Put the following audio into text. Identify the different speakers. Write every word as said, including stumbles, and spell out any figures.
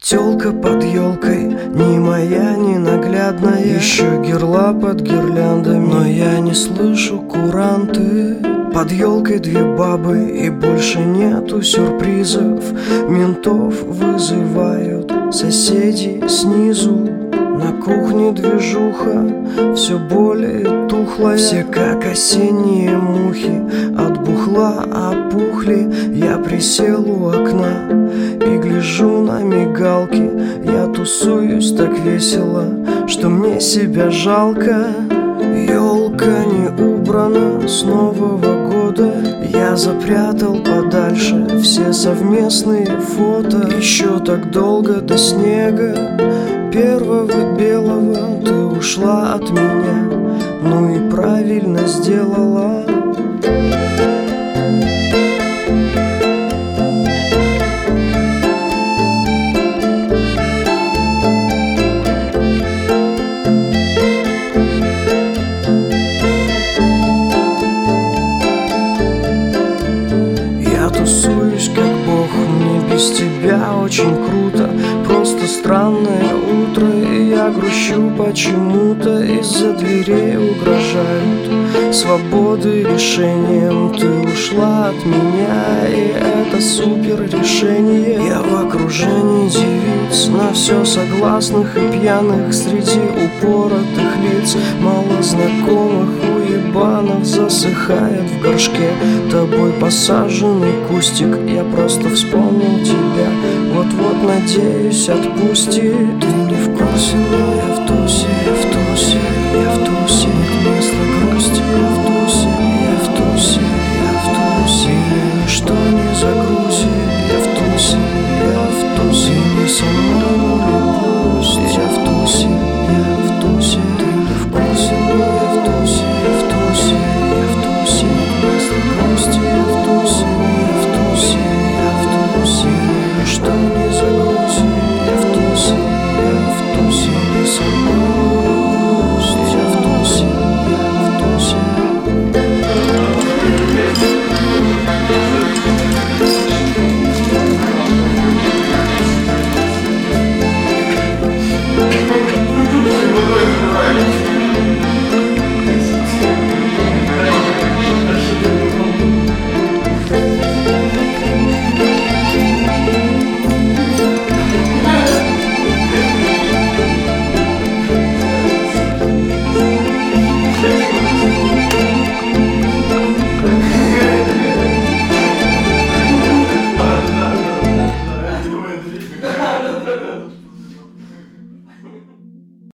Speaker 1: Тёлка под елкой, ни моя, ни наглядная. Еще герла под гирляндами, но я не слышу куранты. Под елкой две бабы и больше нету сюрпризов. Ментов вызывают соседи снизу. На кухне движуха все более тухлая. Все как осенние мухи от бухла опухли. Я присел у окна и гляжу на мигалки. Я тусуюсь так весело, что мне себя жалко. Ёлка не убрана с Нового года. Я запрятал подальше все совместные фото. Еще так долго до снега первого белого ты ушла от меня. Ну и правильно сделала. Я тусуюсь как бог, мне без тебя очень круто. Просто странное утро, и я грущу почему-то. Из-за дверей угрожают свободы решением. Ты ушла от меня, и это супер решение. Я в окружении девиц, на все согласных и пьяных. Среди упоротых лиц мало знакомых уебанов. Засыхает в горшке тобой посаженный кустик. Я просто вспомнил тебя, вот-вот, надеюсь, отпусти. Ты не в курсе, но я в тусе, я в тусе, я в тусе. Нет места грусти, я в тусе, я в тусе, я в тусе. Меня ничто не загрузит, я в тусе, я в тусе. Не со мной, но пусть, я в тусе, я в тусе. Ты не в курсе, но я в тусе, я в тусе, я в тусе. Нет места грусти, я в тусе, я в тусе, я в тусе. Меня ничто не загрузит, я в тусе, я в тусе. Не со мной, пусть, я в тусе, я в тусе.
Speaker 2: Да, да, да.